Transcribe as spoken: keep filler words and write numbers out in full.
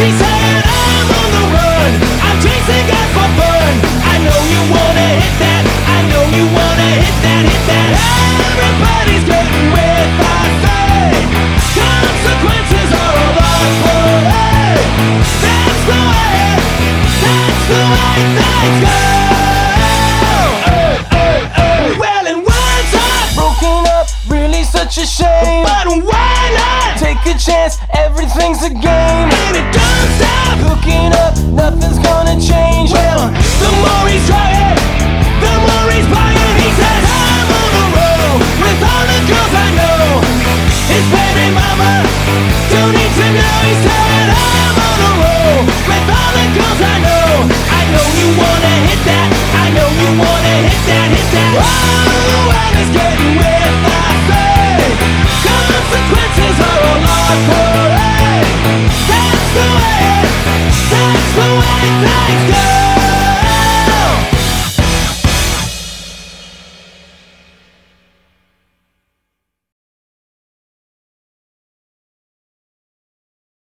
She said, I'm on the run, I'm chasing guys for fun. I know you wanna hit that, I know you wanna hit that, hit that. Everybody's getting with our fate. Consequences are all on parade. That's the way, that's the way things go. Hey, hey, hey. Well, and words are broken up, really such a shame. But why not take a chance? Everything's a game, and it don't stop. Hooking up, nothing's gonna change. Well, the more he's trying, the more he's buying. He says, I'm on the road with all the girls I know. His baby mama don't need to know. He said, I'm on the road with all the girls I know. I know you wanna hit that, I know you wanna hit that, hit that. Oh!